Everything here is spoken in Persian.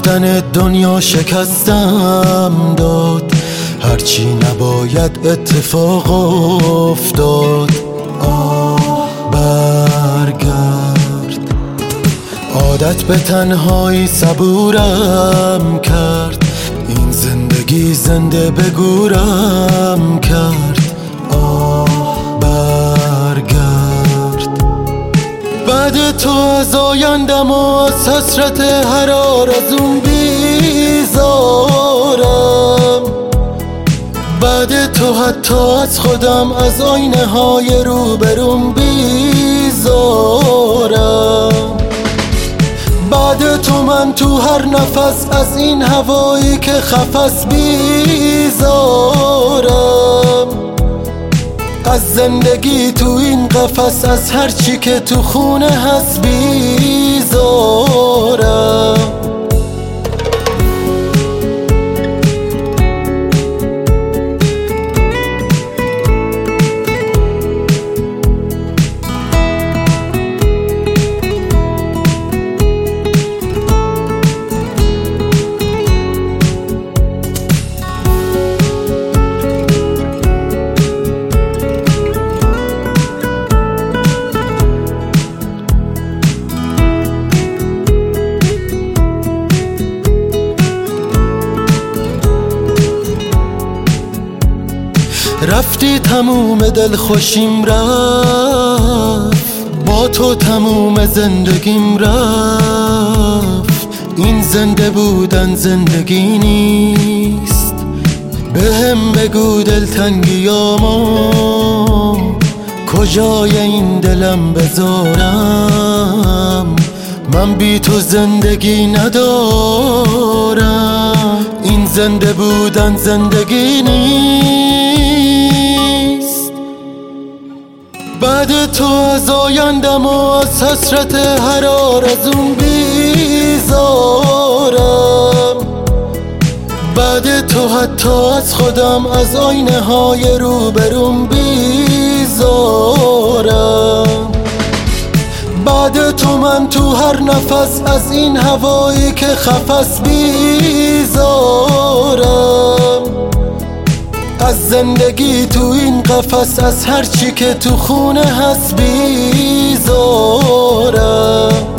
رفتن دنیا شکستم داد، هرچی نباید اتفاق افتاد. برگرد. عادت به تنهایی صبورم کرد، این زندگی زنده به گورم کرد. برگرد. بعد تو از آیندم و از حسرت هر آرزوم بیزارم، بعد تو حتی از خودم، از آینه های روبروم بیزارم. بعد تو من تو هر نفس از این هوایی که خفس بیزارم، از زندگی تو این قفس، از هر چی که تو خونه هست بیزارم. رفتی تموم دل خوشیم رفت، با تو تموم زندگیم رفت. این زنده بودن زندگی نیست، بهم بگو دلتنگیامو کجای این دلم بذارم. من بی تو زندگی ندارم، این زنده بودن زندگی نیست. بعد تو از آیندم و از حسرت هر آرزوم بیزارم، بعد تو حتی از خودم، از آینه های روبروم بیزارم. بعد تو من تو هر نفس از این هوایی که خفس بیزارم، از زندگی تو این قفس، از هر چی که تو خونه هست بیزارم.